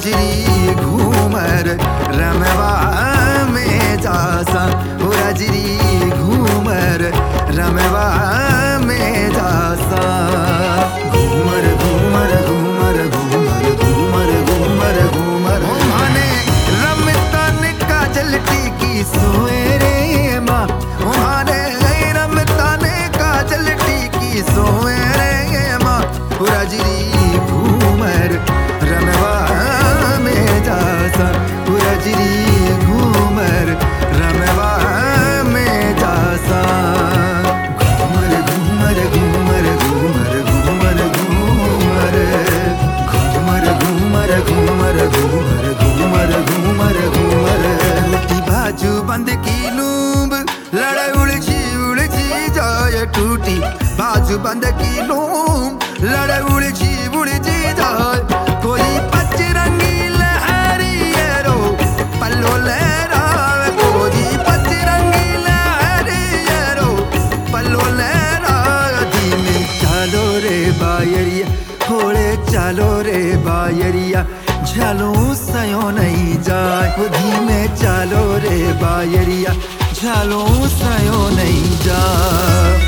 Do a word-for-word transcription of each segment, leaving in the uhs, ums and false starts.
राजरी घूमर रमवा में जासा, हो राजरी घूमर रमवा में जासा। घूमर घूमर घूमर घूमर घूमर घूमर घूमर माने रमतन काजल टीकी सोए रे माँ, माने रमतन काजल टीकी सोए रे माँ, हो राजरी घूमर रमवा में जासा, हो राजरी घूमर रमवा में जासा। घूमर घूमर घूमर घूमर घूमर घूमर घूमर घूमर घूमर घूमर घूमर घूमर घूमर उठी बाजू बंद की लूंब लड़ाई उलझी उलझी जाए टूटी, बाजू बंद की लूंब लड़ाई उलझी उलझी जाए। कोई पचरंगी लहरी रो पल्लो लहरावे, कोई पचरंगी लहरी रो पल्लो लहरावे। धीमे चलो रे बायरिया, थोड़े चलो रे बायरिया, झलो सयो नहीं जाए। वो धीमे चलो रे बायरिया, झलो सयो नहीं जाए।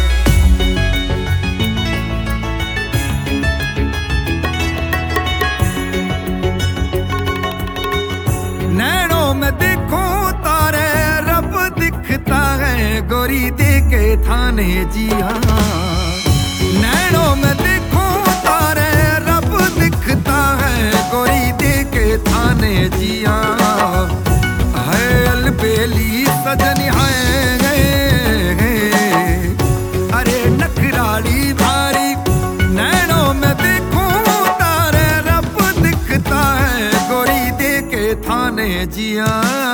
नैनों में देखो तारे रब दिखता है, गोरी दे के थाने जी हाँ। नैनों में देखो तारे रब दिखता है, गोरी दे के थाने जी हाँ। है अलबेली सजन है, अरे नखराली भारी। नैनों में देखो तारे रब दिखता है, गोरी दे के थाने जिया।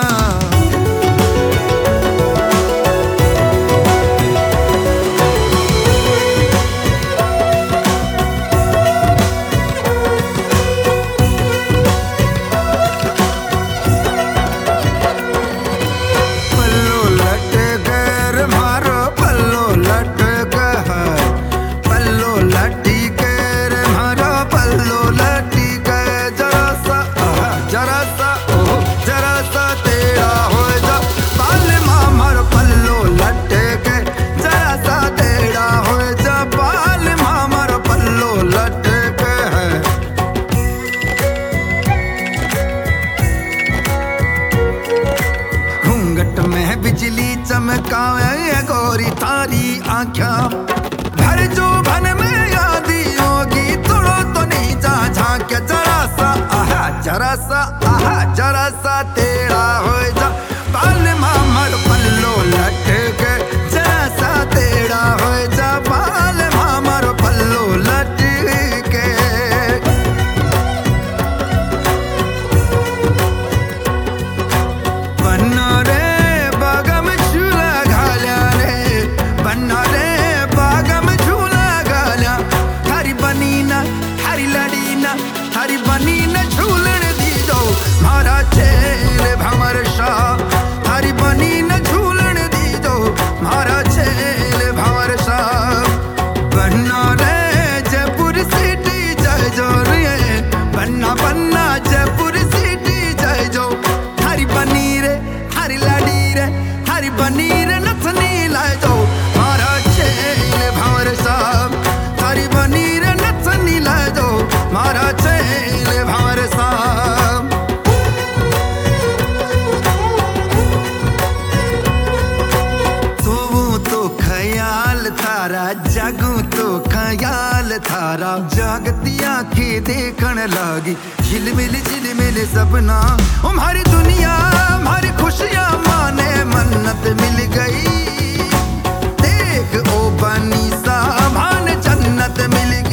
बिजली चमकावे गोरी तारी आँखा, भर जो भन में यादी होगी तोड़ो तो नहीं जा झांके। जरा सा आहा जरा सा आहा जरा सा तेरा हो जा, बाल मामर पल्लो लटके, जरा सा तेरा हो जा, बाल मामर पल्लो लटके। बन्ना रे हरी बनी न झूलन दी दो मारा चेल भंवर शाह, हरी बनी न झूलन दी दो मारा चेल भंवर शाह। बन्ना रे जयपुर सिटी जय जो रे, बन्ना बन्ना जयपुर सिटी जय जो। हरी बनी रे हरी लाडी रे, हरी बनी रे नथनी लाए दो मारा चेल भंवर शाह, हरी बनी रे नथनी लाए दो मारा चेल भंवर साहब। सोऊं तो ख्याल थारा, जागूं तो ख्याल थारा, जागती आंखें देखन लागी झिलमिल झिलमिल सपना। हमारी दुनिया हमारी खुशियां माने मन्नत मिल गई, देख ओ बनी सा मान जन्नत मिल गई।